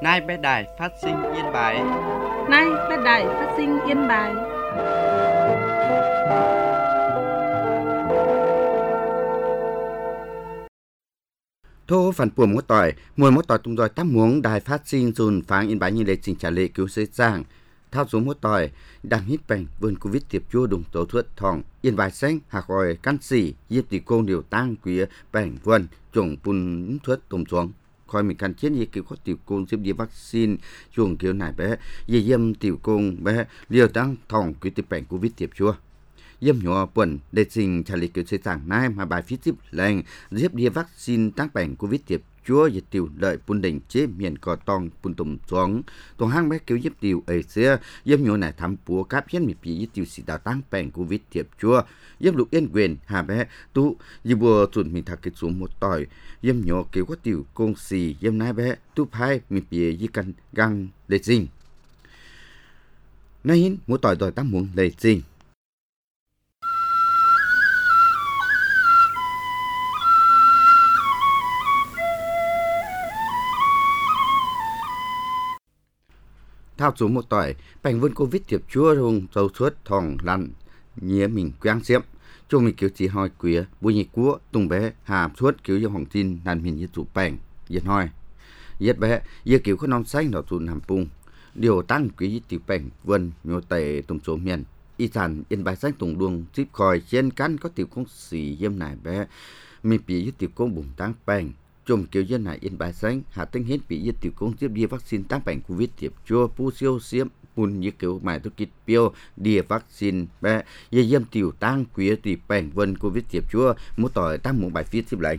Nay bé đài phát sinh Yên Bái. Nay bé đài phát sinh Yên Bái. Thô phản buồm mùa mốt tỏi tung rồi tám muống đài phát sinh dùn pháng Yên Bái như lệ trình trả lệ cứu sẽ giang. Thao số mốt tỏi đang hít bành vườn Covid tiệp chua đùng tổ thuất thòng Yên Bái xanh hạc hồi căn xỉ diệp tỷ công điều tăng quý bành vườn chủng bùn thuất tùm xuống. Khỏi mình cần chiến gì kiểu có tiểu công diệp đi vaccine chuồng kiểu này bé dì diêm tiểu công bé liều tăng thòng quý tiệp bành Covid tiệp chua. Diêm nhỏ quần để trình trả lý kiểu xây giảng nay mà bài phí tiếp lệnh diệp đi vaccine tăng bành Covid tiệp chúa dịch tiểu lợi bùn đỉnh chế miền cò tòng bùn tùm xuống tổ hang bé kiểu diệp tiểu ấy xưa diệp nhỏ này thăm bùa cáp hiến mì phí diệp tiểu sĩ đào tăng bành Covid tiệp chúa diệp lục yên quyền hà bé tu diệp bùa chuẩn mình thạc kết xuống một tỏi diệp nhỏ kiểu có tiểu công xì diệp nai bé tu phai mì phí diệp căn găng để trình nay hiến một tỏi tỏi tăng muốn để trình. Thao số một tỏi bành vươn Covid tiệp chúa hùng dầu suốt thòng lăn nhía mình quang xiêm cho mình kiểu chỉ hỏi quía bùi nhị cua tung bé hà suốt kiểu trong hồng tin đàn miền như chủ bành diệt hỏi diệt bé giờ kiểu có non xanh đỏ tụn hàm pung điều tăng quý tiểu bành vươn nhô tề tùng số miền y sản Yên Bái xanh tùng đuông chip khỏi trên căn có tiểu công xì diêm này bé mình bị với tiểu công bùng tăng bành chùm kiểu dân này Yên Bái xanh hạ tinh hết bị diệt tiểu công tiếp đi vaccine tăng bành Covid tiệp chua pu siêu xiêm bùn như kiểu mài thuốc kít piêu đi vaccine bé dây diêm tiểu tăng quý tiệp bành vân Covid tiệp chua một tỏi tăng một bài viết tiếp lại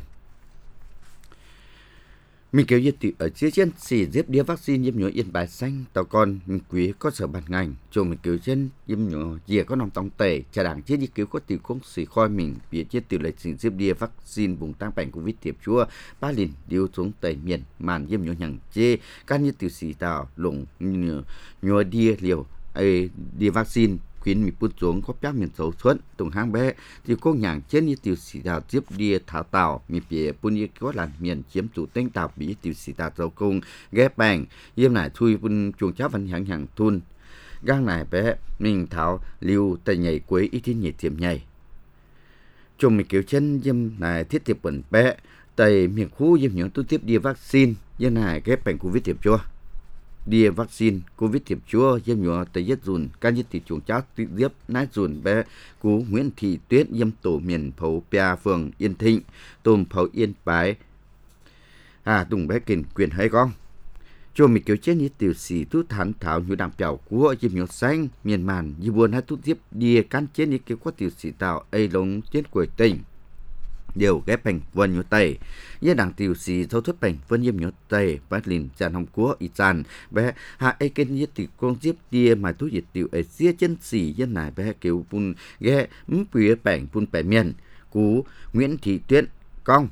mình kiểu diệt tiểu ở phía trên xì diệp đi vaccine diêm nhỏ Yên Bái xanh tàu con mình quý có sở ban ngành chùm mình kiểu trên diêm nhỏ dìa có nòng tòng tệ trả đảng chết đi kiểu có tiểu công xì khoi mình phía trên tiểu lệ xì diệp đi vaccine vùng tăng bành Covid tiệp chua ba lìn điều xuống tây miền màn diêm nhỏ nhằng chê can như tiểu xì tàu lủng nhỏ đi liều đi vaccine khuyến mình bút xuống có bác miền xấu xuân tùng hang bé thì cô nhàng trên như tiểu sĩ đào tiếp đi thảo tàu mình bìa bún như có làn miền chiếm chủ tên tàu bị tiểu sĩ đào dầu cung ghép bành yếm này thui bún chuồng cháo văn hàng hàng thun gang này bé mình thảo liu tây nhảy quấy ít thiên nhảy tiệm nhảy chồng mình kiểu chân yếm này thiết tiệp bẩn bé tây miền khu yếm những tu tiếp đi vaccine yếm này ghép bành Covid tiệp chua đi vaccine Covid tiệp chua diêm nhỏ tây nhất dùn can nhất thị chuồng cháo tự diếp nát dùn bé cú Nguyễn Thị Tuyết diêm tổ miền phấu Pia phường Yên Thịnh tôm phấu Yên Bái tùng bé kền quyền hay con cho mình kiểu chết như tiểu sĩ tu thán thảo như đàm biểu của diêm nhỏ xanh miền màn như buồn hay tu tiếp đi can chết như kiểu có tiểu sĩ tạo ấy lống chết của tỉnh đều ghép bành vân nhô tây như đảng tiểu sĩ thâu thuất bành vân yếm nhô tây bát lìn tràn hồng cúa y tràn bé hạ ấy kênh như tiểu con diếp tia mà tu diệt tiểu ấy xia chân sĩ dân này bé kiểu bún ghé bùi bành bún bẻ miền cú Nguyễn Thị Tuyết con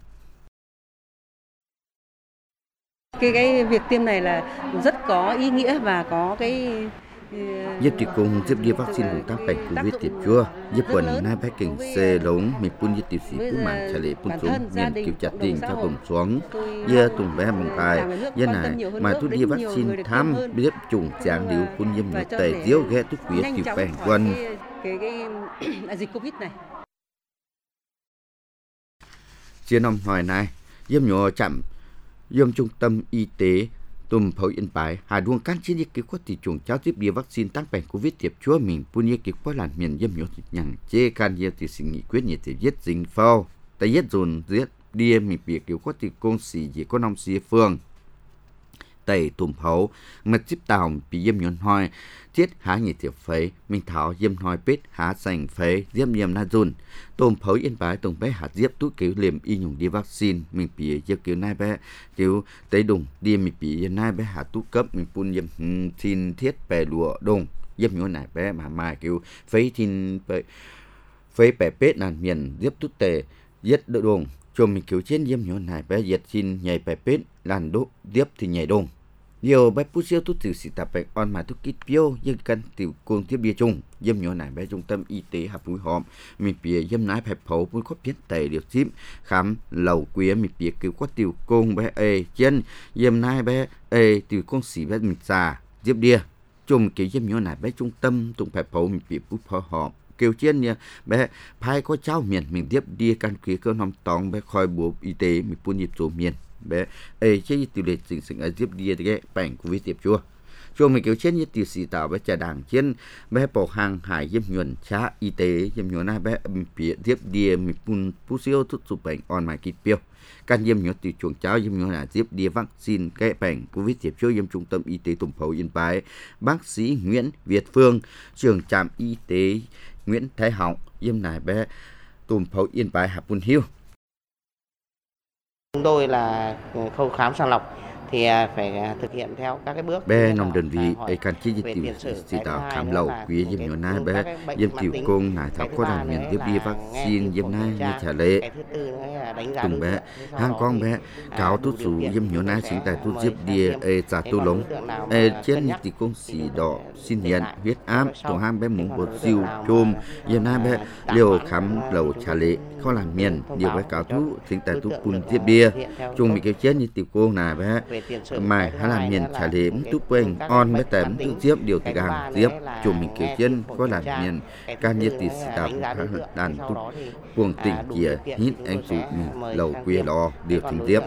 Cái việc tiêm này là rất có ý nghĩa và có cái Giúp thì cùng giúp đi vaccine vùng tăng bành Covid tiệp chua giúp quần nai bé kình xe lống mình phun như tiểu sĩ phú mạng trả lệ phun xuống miền kiểu chặt tình theo tùng xuống giờ tùng bé mong tài giờ này mà tôi đi vaccine thăm biết trùng trạng liệu phun nhiễm nhật tề diếu ghé tôi quý tiểu bành quân cái dịch Covid này chia năm hỏi này diêm nhỏ chậm diêm trung tâm y tế tùm phấu Yên Bái hà đuông can chiến dịch kết quả thị trường cháo tiếp đi vaccine tăng bành Covid tiệp chúa mình phun như kết quả làn miền diêm nhỏ nhằng chê can nhiều thì sự nghị quyết nhiệt thì giết dính phao tại giết dồn giết đi mình bị kết quả thì công sĩ chỉ có năm xí phương tây tùm phấu mật chip tàu bị diêm nhọn hoi thiết há nhiệt tiệp phế mình thảo diêm hoi pết há sành phế diêm diêm na dùn tùm phấu Yên Bái tùng bé hạt diếp tú kiểu liềm y nhung đi vaccine mình bị diếp kiểu nai bé kiểu tây đùng đi mình bị nai bé hạt tú cấp mình phun diêm xin thiết bè lụa đùng diêm nhọn này bé mà mai kiểu phế xin phế bè pết nàn miền diếp tú tề giết đỡ đùng cho mình kiểu trên diêm nhọn này bé diệt xin nhảy bè pết làn đốt diếp thì nhảy đùng nhiều bé bút siêu thuốc tiểu sĩ tập bệnh on mà thuốc kít piêu dân cân tiểu côn tiếp bia chung dâm nhỏ này bé trung tâm y tế hạp mũi hòm mình bìa dâm nái phải phẫu mũi có biết tề điều chím khám lầu quía mình bìa cứu có tiểu côn bé chân dâm nái bé tiểu côn xỉ bé mình già tiếp đia chung kiểu dâm nhỏ này bé trung tâm tung phải phẫu mình bìa bút phẫu hòm kêu trên nha bé phai có cháu miền mình tiếp đi căn cứ cơ nằm tòng bé khoi bộ y tế mình buôn nhịp số miền bé chế tiêu lệ sinh sinh ở tiếp đi cái bệnh của tiếp chua chua mình kêu trên như tiêu sĩ tạo bé trà đảng trên bé bỏ hàng hải dâm nhuận xã y tế dâm nhuận này bé phía tiếp đi mình buôn phú siêu thuốc chụp bệnh on mà kịp biểu can dâm nhuận từ chuồng cháo dâm nhuận là tiếp đi vaccine cái bệnh covid tiếp chua dâm trung tâm y tế Tùng Phẩu Yên Bái bác sĩ Nguyễn Việt Phương trưởng trạm y tế Nguyễn Thái Họng dâm này bé Tùng Phẩu Yên Bái Hạp Bùn Hiêu. Chúng tôi là khâu khám sàng lọc thì phải thực hiện theo các cái bước. Bé nông đơn vị can chi tiểu sĩ tạo khám lậu quý dâm nhỏ nai bé dâm tiểu công ngài thảo có làm miền tiếp đi vaccine dâm nai như trả lệ cùng bé hang con bé cáo tốt số dâm nhỏ nai sinh tại tốt diếp đi trả tu lống trên như tiểu công sĩ đỏ xin hiện huyết áp tổ hang bé muốn bột siêu chôm dâm nai bé liều khám lậu trả lệ khó làm miền điều bé cáo thú sinh tại tốt bùn tiếp bia chung bị kêu chết như tiểu cô này bé mày hay làm miền trả lệ túp quên on bé tém tự tiếp điều từ hàng tiếp chung mình kêu chân có làm miền can nhiệt tỷ tạo đàn túp cuồng tỉnh kia hít anh chủ lầu quê lo điều tính tiếp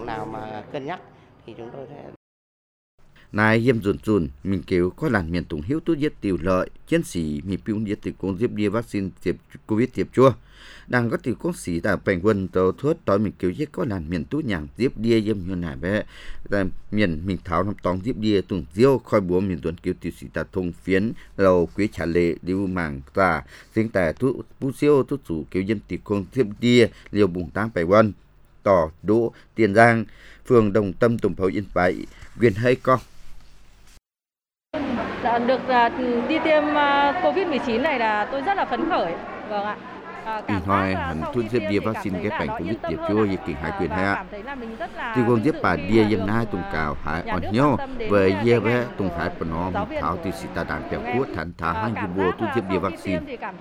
này yếm dùn mình kêu có làm miền tùng hiếu tốt giết tiểu lợi chiến sĩ mình piung giết tiểu con giết đi vaccine tiếp covid tiếp chua đang có tiểu con sĩ tại bệnh quân tàu thuốc tối mình kêu giết có làm miền tốt nhàng tiếp đi yếm như này bé miền mình tháo nằm tòng tiếp đi tuần diêu khoi búa miền tuần kêu tiểu sĩ ta thông phiến lầu quý trả lệ điêu màng ta sinh tại thuốc bút siêu thuốc chủ kêu dân tiểu con tiếp đi liều bùng tăng bệnh quân tỏ đỗ Tiền Giang phường Đồng Tâm Tùng Phẩu Yên Bái quyền hay con được đi tiêm Covid-19 này là tôi rất là phấn khởi. Vâng ạ. Hỏi hẳn thuốc diếp đi vaccine ghép bệnh Covid tiếp chua như kỳ hai quyền hay ạ. Thì gồm diếp bà đia dâm nai tung cào hải on nhau về dê bé tung hải bà nó thảo thì sĩ ta đảng kẹo quốc thành thả hai dư bùa thuốc diếp đi vaccine.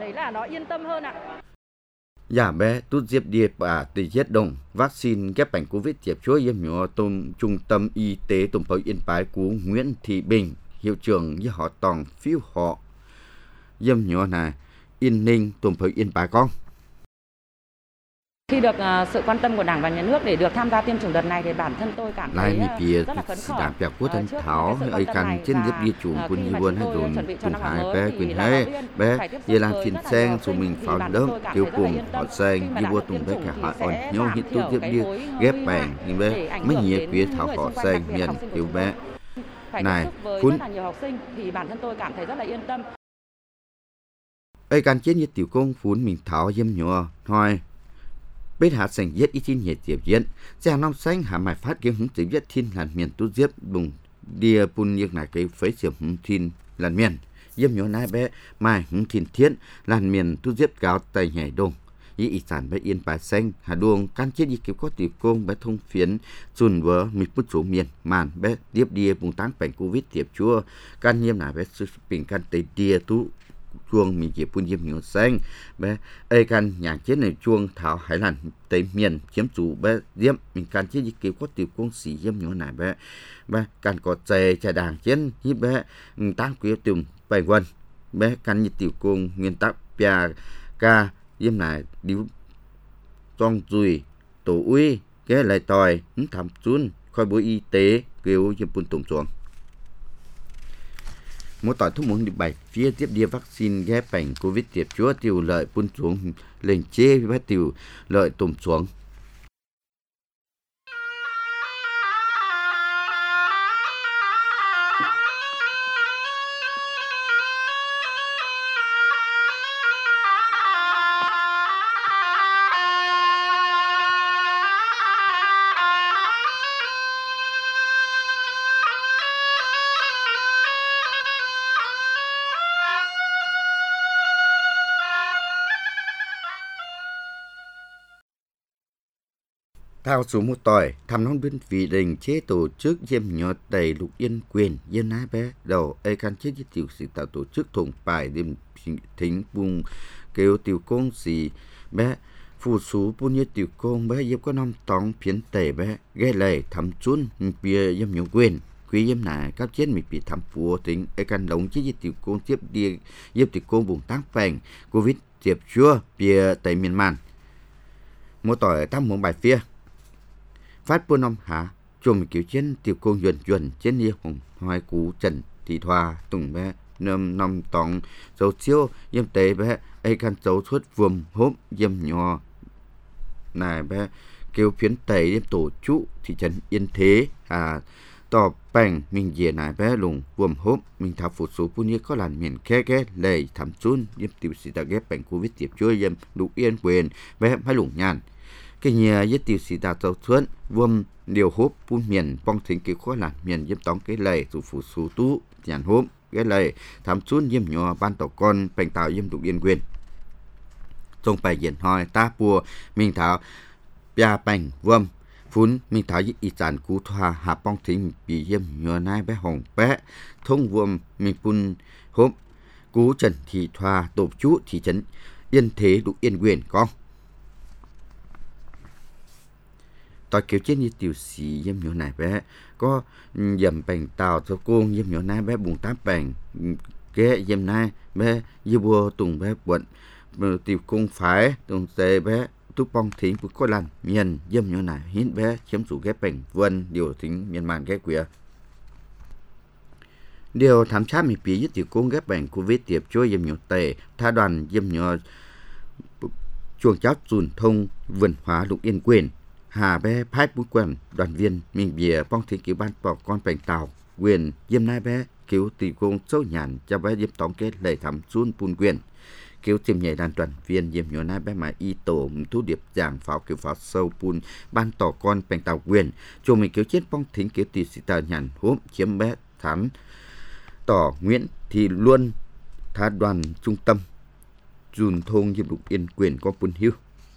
Dạ bé thuốc diếp đi bà thì giết đồng vaccine ghép bệnh Covid tiếp chua dâm nhỏ trung tâm y tế Tùng Phẩu Yên Bái của Nguyễn Thị Bình hiệu trưởng với họ toàn phiếu họ dâm nhỏ này Yên Ninh Tùng Phẩu Yên Bái con. Khi được sự quan tâm của Đảng và Nhà nước để được tham gia tiêm chủng đợt này thì bản thân tôi cảm thấy rất là phấn khởi. Đảng bèo quốc thân thảo ấy căn trên giúp đi chủ quân như quân hay dồn quân hải bé quyền hay bé về làm phiền sen số mình pháo đớm kêu cùng họ sen đi vua tùng bé cả họ on nhau hít tốt giúp đi ghép bảng nhưng bé mấy nhiều phía thảo họ sen miền kêu bé này rất là nhiều học sinh thì bản thân tôi cảm thấy rất là yên tâm. Ấy căn chết như tiểu công phun mình thảo dâm nhỏ thôi bên hạ sành giết ít tin nhiệt tiếp diễn giang năm xanh hạ mài phát kiếm hứng tiếp diễn thiên làn miền tu giết bùng địa bùn như này cái phế xiểm hứng thiên làn miền dâm nhỏ nai bé mai hứng thiên thiên làn miền tu giết cáo tay nhảy đông ý ý sản bé Yên Bái xanh hà đuông can chết đi kiếm có tiểu công bé thông phiến chùn vỡ mịt bút số miền màn bé tiếp đi bùng tăng bệnh Covid tiếp chua can nhiêm này bé sự bình can tây địa tu chuông mình chỉ phun diêm nhiều xanh bé ai can nhà chết này chuông thảo hải làn tây miền chiếm chủ bé diêm mình can chết gì kiểu có tiểu công sĩ diêm nhiều này bé can có chè chè đàng chết như bé tăng quý tìm bài quân bé can như tiểu công nguyên tắc pia ca diêm này điếu trong dùi tổ uy cái lại tòi thảm chun khoi bộ y tế kêu diêm phun tổng xuống mỗi tỏi thuốc muốn đi bài phía tiếp đi vaccine ghép bệnh Covid tiếp chúa tiêu lợi phun xuống lên chế với tiêu lợi tùm xuống Thao số một tỏi, thăm nón bên vì đình chế tổ chức diêm nhỏ tẩy lục yên quyền yên nái bé đầu ai can chế với tiểu sĩ tạo tổ chức thùng bài đêm thính vùng kêu tiểu công sĩ bé phụ số bún như tiểu công bé giúp có năm tòng phiến tẩy bé ghé lầy thăm chun bia diêm nhỏ quyền quý diêm nải các chết mình bị thăm phù tính ai can lồng chế với tiểu công tiếp đi giúp tiểu công vùng tác phèn covid tiếp chua bia tẩy miền man một tỏi thăm một bài phía phát buôn ông hạ chùm kiểu chiến tiểu công dần trên đi hồng hoài cú trần thị thoa tùng bé năm tòng dấu chiếu yếm tế bé ai can dấu xuất vùng hốp yếm nhỏ này bé kêu phiến tẩy yếm tổ chú thị trấn Yên Thế tỏ bành mình về này bé lùng vùng hốp mình thảo phụ số punya có làn miền khe lầy thảm chun yếm tiểu sĩ ta ghép bành covid tiếp chúa yếm đủ yên quyền bé hai lùng nhàn cái nhà với tiểu sĩ ta tàu thuận vùng điều hốp phun miền bong thính cái khó làn miền yếm tóng cái lầy thủ phụ số tú nhàn hốp cái lầy thảm chun yếm nhỏ ban tổ con bành tạo yếm đủ yên quyền trong bài diễn hỏi ta bùa mình thảo bia bành vâm phun mình thảo với ý sản cú thoa hạ bong thính bị yếm nhỏ nai bé hồng bé thông vâm mình phun hốp cú trần thị thoa tổ chú thị trấn Yên Thế đủ yên quyền con tỏi kiểu trên như tiểu sĩ yếm nhỏ này bé có dầm bành tàu cho cô yếm nhỏ này bé bùng tám bành ghé yếm này bé như bùa tùng bé quận tiểu công phái tùng tề bé túc bong thính của có lần miền yếm nhỏ này hiến bé chiếm chủ ghép bành vân điều thính miền màn ghép queer điều thám sát mình bị tiểu công ghép bành covid tiếp chúa yếm nhỏ tề tha đoàn yếm nhỏ chuồng cháo dùn thông vườn hóa lục yên quyền hà bé phái bút quần đoàn viên mình bìa bong thính cứu ban bỏ con bành tàu quyền yếm nai bé cứu tiểu công sâu nhàn cho bé yếm tóng kết lệ thắm chun pun quyền cứu tìm nhảy đàn đoàn viên yếm nhỏ nai bé mà y tổ thu điệp giảng pháo cứu pháo sâu pun ban tỏ con bành tàu quyền cho mình cứu chết bong thính cứu tiểu sĩ tờ nhàn hốp chiếm bé thán tỏ Nguyễn thì luôn tha đoàn trung tâm dùn thôn yếm lục yên quyền có pun hiu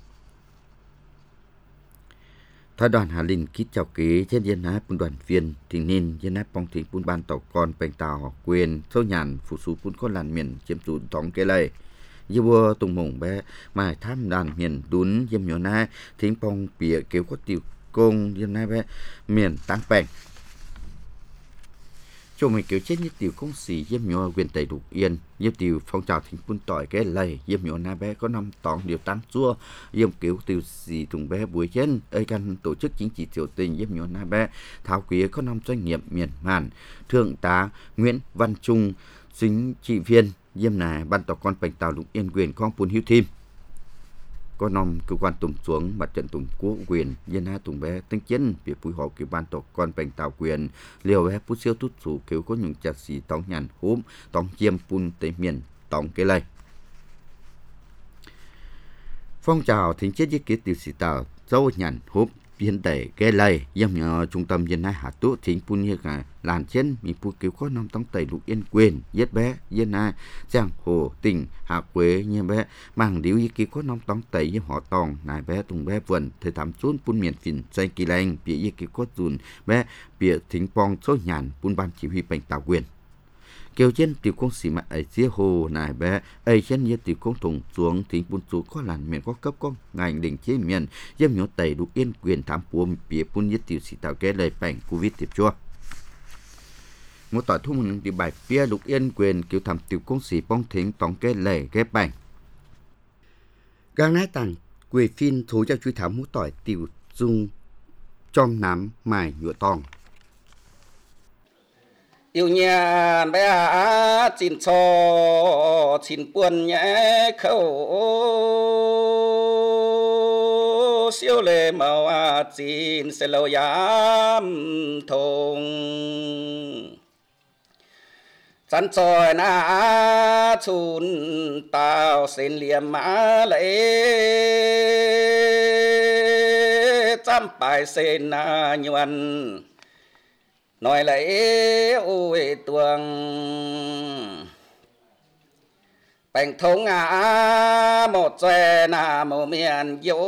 tha đoàn Hà Linh ký chào kế trên dân ái bún đoàn viên thì nên dân ái bong thính bún ban tàu con bành tàu quyền sâu nhàn phụ số bún con làn miền chiếm chủ tóng cái lầy như vua tùng mộng bé mà tham đàn miền đún yếm nhỏ nai thính bong bìa kéo có tiểu công dân ái bé miền tăng bành cho mình kiểu chết như tiểu công sĩ yếm nhỏ quyền tẩy lục yên yếm tiểu phong trào thính bún tỏi cái lầy yếm nhỏ nai bé có năm tòng điều tăng chua yếm kiểu tiểu sĩ thùng bé buổi trên ơi căn tổ chức chính trị tiểu tình yếm nhỏ nai bé tháo quý có năm doanh nghiệp miền màn thượng tá Nguyễn Văn Trung chính trị viên yếm này ban tỏ con bành tàu lục yên quyền con pun hiu thêm có năm cơ quan tùng xuống mặt trận tùng quốc quyền dân hai tùng bé tinh chiến việc phối hợp kiểu ban tổ con bành tàu quyền liều bé phút siêu tút chủ kiểu có những chặt sĩ tòng nhàn hốm tòng chiêm pun tây miền tòng cái lầy phong trào thính chết với kế tiểu sĩ tàu dâu nhàn hốm biến tẩy cái lầy yếm nhỏ trung tâm dân hai hạ tú thính pun như cả làn trên mình phu kiểu có năm tống tẩy lục yên quyền giết bé dân hai giang hồ tỉnh hạ quế như bé mang điếu như kiểu có năm tống tẩy với họ tòng nài bé tùng bé vườn thời thảm chốn pun miền phìn xây kỳ lành bịa như kiểu có dùn bé bịa thính pong số nhàn pun ban chỉ huy bành tàu quyền kêu trên tiểu công sĩ mà ấy chia hồ này bé ấy trên như tiểu công thùng xuống thính bún số có làn miền có cấp có ngành đỉnh chế miền yếm nhỏ tẩy đủ yên quyền thám buồm bìa bún như tiểu sĩ tạo cái lời bành covid tiếp chua một tỏi thu mừng thì bài bia lục yên quyền kiểu thám tiểu công sĩ bong thính tòng cái lời ghép bành gang nái tàng quê phim thú cho truy thám mũ tỏi tiểu dung trong nám mài nhựa tòng yêu nhà bé chín cho chín buồn nhẹ khẩu siêu lệ màu chín sẽ lâu yam thùng chăn tròi na chun tao xin liềm má lệ chăm bài xin na nhuần nói lấy ôi tuồng bành thông một chè nà mồ miền dỗ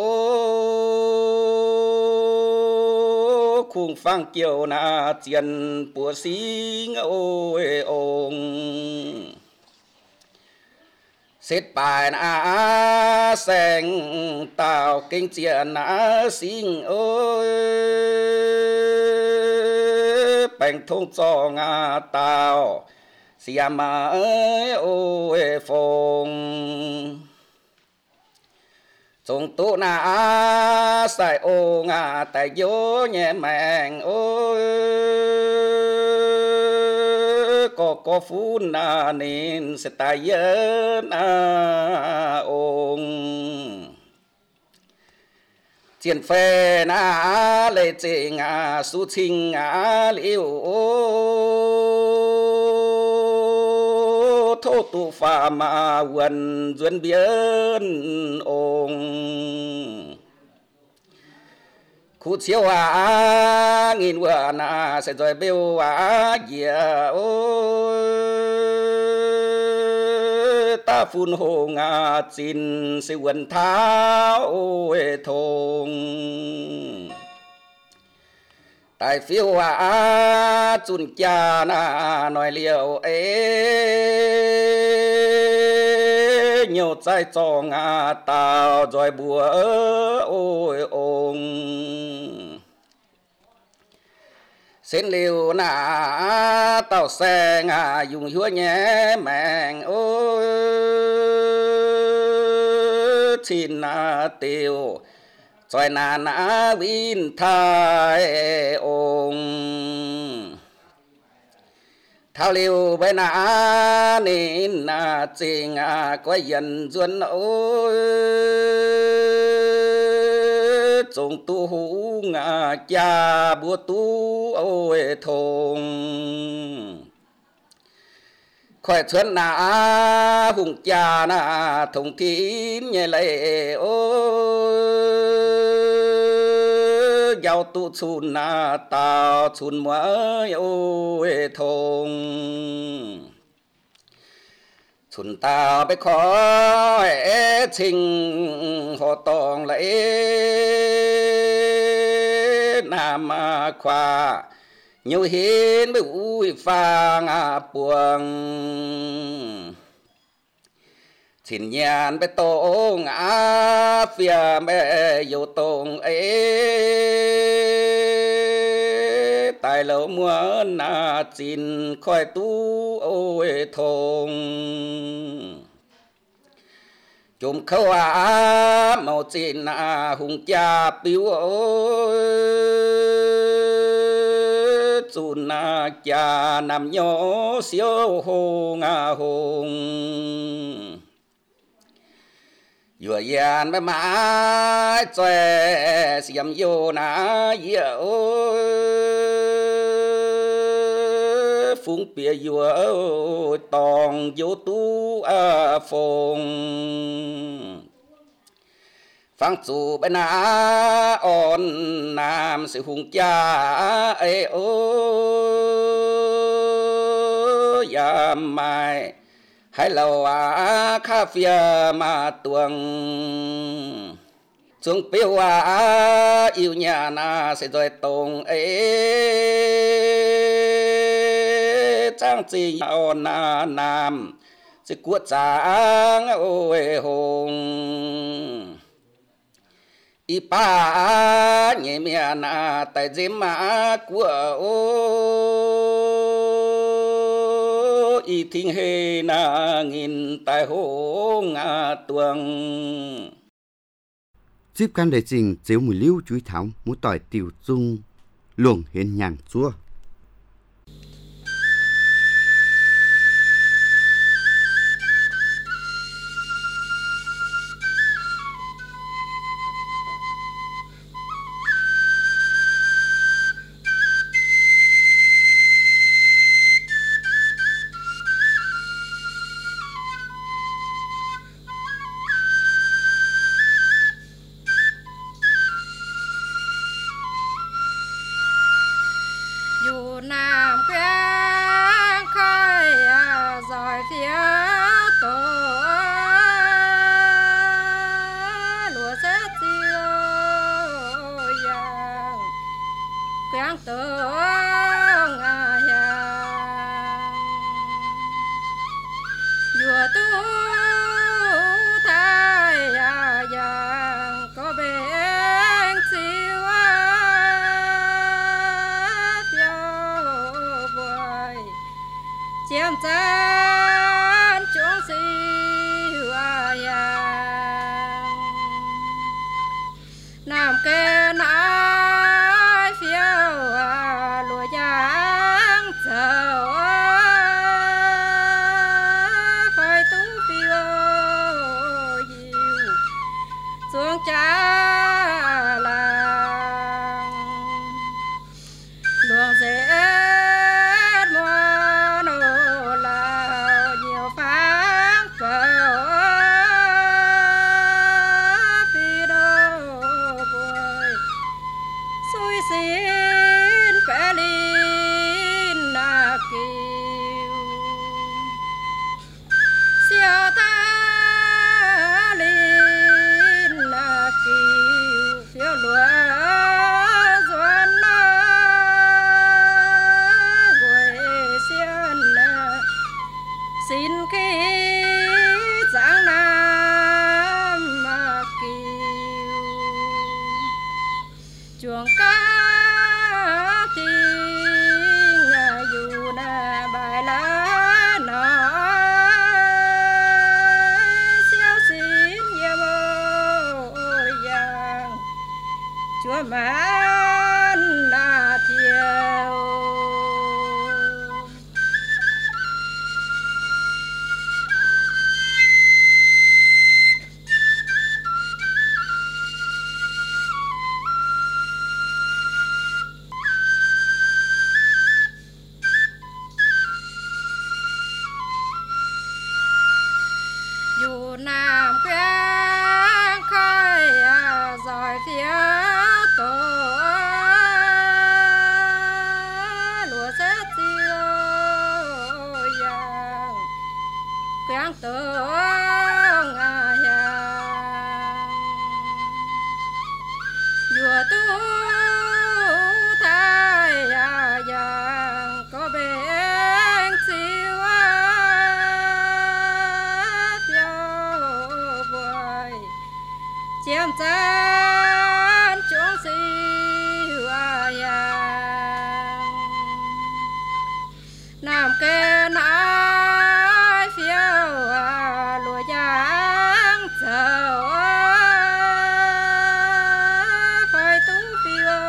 khung phang kiều nà chiền bùa xí ôi ông xếp bài nà xanh tàu kinh chiền nà xinh ôi bành thông cho tàu xìa mà ôi phong chúng tu na sai ô tại vô nhẹ mèn ôi có phú na nên sẽ tài dân ông chiến phê na lệ chế su trình liu thô tu phà mà quần duyên biến ông khu chiếu nghìn vườn sẽ rồi bêu dìa ta phun hồ chín sẽ quần tháo thùng tại phiêu chun cha nói liều nhiều trái cho tao rồi bùa ôi ông xin liều tao xe dùng húa nhé mèn ôi xin tiêu rồi vin thai ông thao liều bên nên trình có dần duyên ôi chúng tu hú cha bùa tu ôi thùng khỏi xuân hùng cha thùng thín nhẹ lệ ôi giàu tu chun tao chun mới ôi thùng chun tao bé khó trình họ tòng lấy nam khoa nhiều hiến với ui phang buông xin nhàn bé tông phía bé yêu tông tại lâu muốn xin khỏi tu ôi thùng chúng khâu màu xin hùng cha biếu ôi chun cha nằm nhỏ siêu hùng hùng vừa gian với má chè xiêm vô yêu phung bia vừa tòng vô tu phong phang chủ bên on nam sự hùng cha yam mai hay lâu cà phê mà tuồng chúng biểu yêu nhà sẽ rồi tông trang trí on nam sẽ cuột trang ôi hùng y pa nhẹ miền tại dêm của y thinh hề nghìn tại hồ tuồng Chip can để trình chiếu mùi lưu chuối thảo mũ tỏi tiểu dung luồng hiến nhàng chua. tường vừa tu thái giang có bên siêu phiêu vời chiêm chân chúng siêu nam kê nãi phiêu lùa giang chờ khói tú phiêu diệu xuống cha làng luồng rét mùa nô lao nhiều pháng phở phi đô bồi xui xin phê linh na kiều siêu ta linh na kiều phiêu lúa ruột quê xiên xin khi giáng nam kiều chuồng cá kinh dù na bài lá nói siêu xin yếm ôi giang chúa mãn na thiêu dù nam quen khơi rồi phía tổ lúa rét tiêu vàng quen tường dù tu thái giang có bên siêu chiêm chân chúng siêu nam kê nãi phiêu lùa giang chờ khói tú phiêu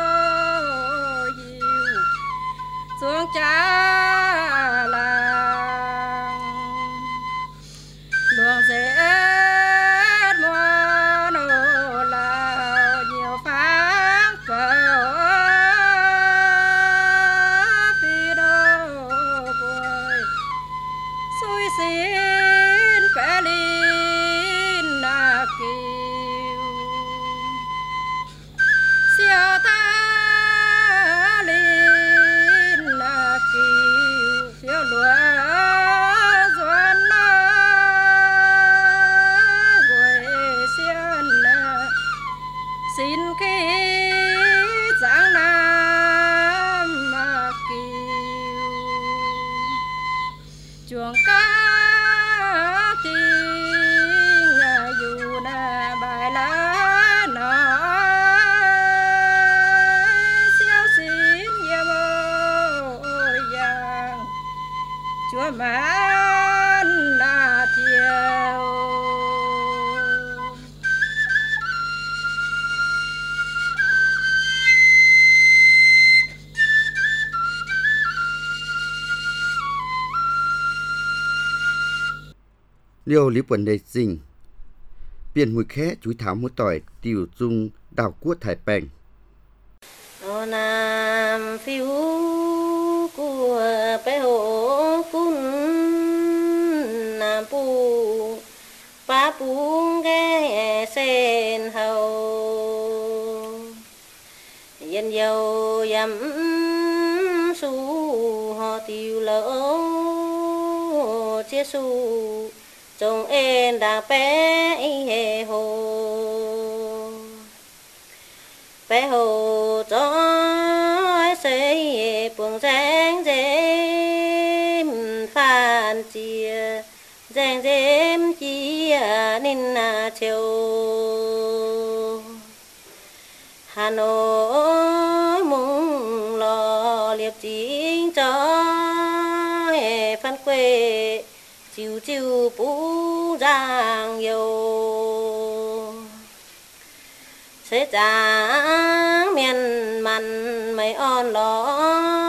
diệu xuống cha làng luồng rét mùa nô lao nhiều pháng phở phi đô bồi xui xin phê linh na kiều siêu ta linh na kiều phiêu lúa ruột quê xiên xin khi giáng nam kiều chuồng cá kinh dù na bài lá nói siêu xin yếm ôi giang chúa mãn na thiêu liêu lý quần đề dình biển mùi khé chúi thảo mũi tỏi tiểu dung đào cuốt thải bèn Ô nam phiêu của bé hộ cún nam pu phá pu ghé sen hầu dân dầu dầm su họ tiêu lỡ chia su trông em đang bé hồ cho xây nên chiều Hà Nội mùng lò liệp chính cho phan quê chiều chiều bú giang yêu sẽ tráng miền mặn mấy on lò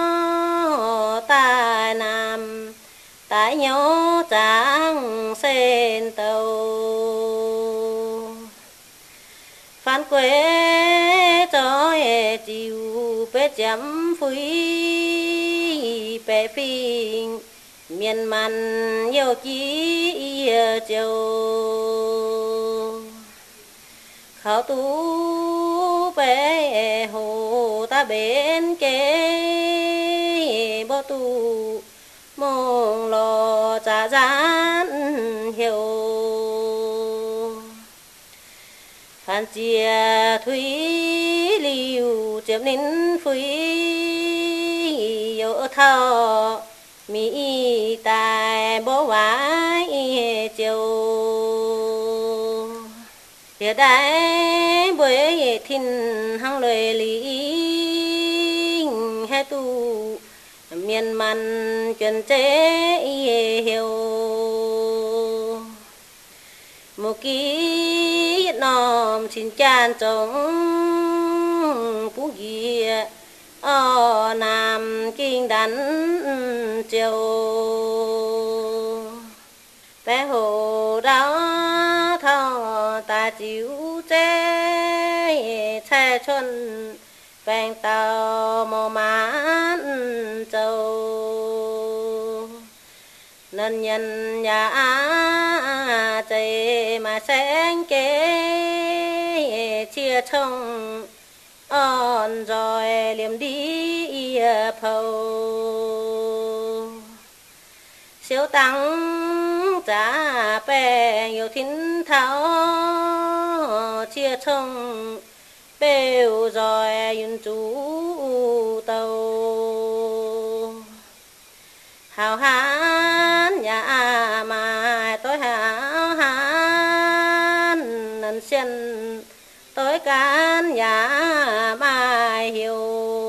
tai nam tại nhau tráng sen tàu phan quê cho chiều bé chấm phui bé phình miền mặn yêu chí chiều khảo tú bé hồ ta bên kế bó tu mong lò trả rán hiểu phan chia thủy liu chiếm nín phui yêu thọ mỹ tài bố vái chiều địa đại với thiên hăng lời lý hay tu miền mặn chuyện chế hiểu một ký nòm xin chan trong phú kia ở nam kinh đắn chiều bé hồ đó thọ ta chịu chế xe xuân vàng tàu màu mãn châu nên nhân nhà chạy mà sáng kế chia thông on rồi liềm đi phâu siêu tăng trả bè nhiều thính tháo chia thông bèo rồi yun chú tàu hào hán nhà mà tối hào hán nên xin tối can nhà mà hiểu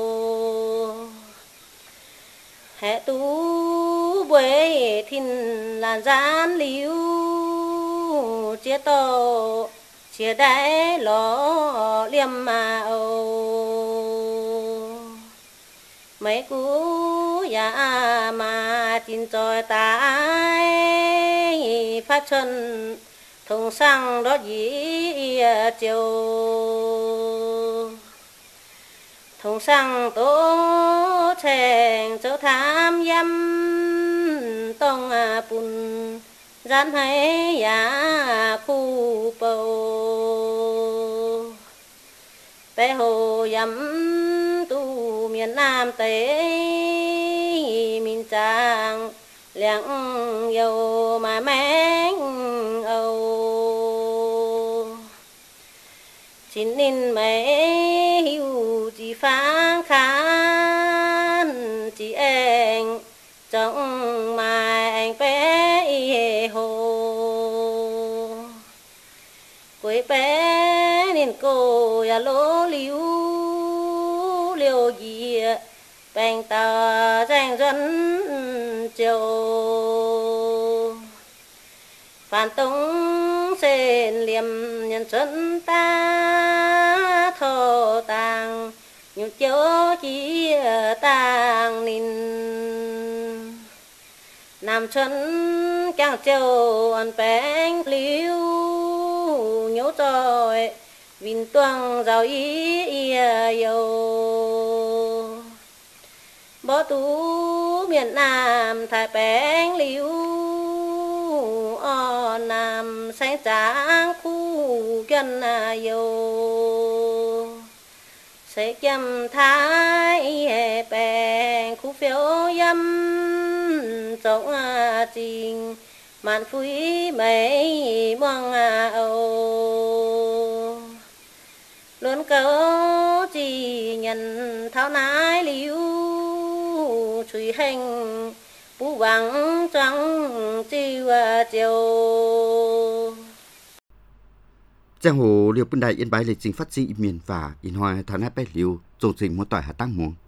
hệ tú buổi thìn là gian liu chia tổ chia đáy lò liêm mà âu mấy cú ya mà tin tròi tái phát xuân thùng sang đó dĩ chiều thùng sang tố chèn châu tham dâm tông bùn gian hay ya khu bầu bé hồ dâm tu miền Nam Tây miền Trang lặng dầu mà mến âu xin nên mấy hiu chỉ phán khán chỉ anh trong mà anh bé hồ quê bé nên cô ya lố liu liều gì bèn tờ danh dân chiều phản tống sen liềm nhân xuân ta thọ tàng nhục chiếu chỉ tàng nín nam xuân càng chiều ăn bánh liu nhớ trôi vinh tuang giàu ý yêu bó tú miền Nam thái bánh liu o Nam sáng tráng khu gần yêu sẽ chăm thái bèn khu phiếu dâm trong trình màn phui mấy mong âu luôn câu chỉ nhận thao nái liu truy hành bú vắng trắng chiều chiều Giang hồ liều bên đại yên bái lịch trình phát sinh miền và in hoa thán hai bái liều, dồn trình một tỏi hạ tăng muông.